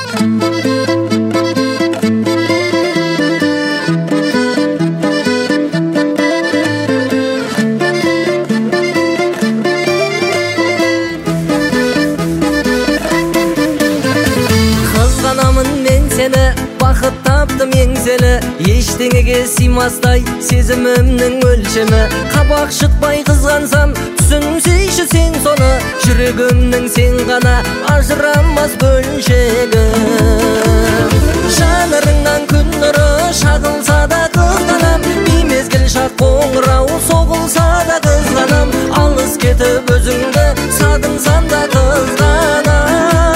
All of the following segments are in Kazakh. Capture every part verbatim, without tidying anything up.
Бақыт таптым еңселі, ештеңеге сыймастай сезімімнің өлшемі. Қабақ шытпай қызғансам, түсінсейші сен соны, жүрегімнің сен ғана ажырамас бөлшегі. Жанарыңнан күн нұры шағылса да қызғанам, беймезгіл шақ қоңырау соғылса да қызғанам, алыс кетіп өзіңді сағынсам да қызғанам.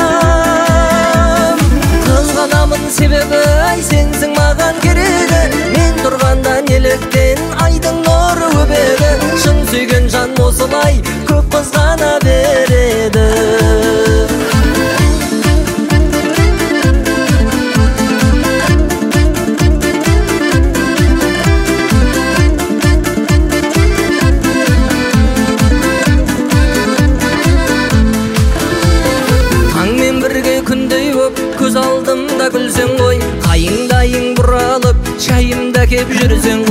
Себебі ай сенсің маған керегі, мен тұрғанда неліктен айдың нұры өбеді. Шын сүйген жан осылай көп қызғана береді. Таңмен бірге күндей боп көз алдымда күлсең ғой, қайыңдайың бұралып шайымда кеп жүрсең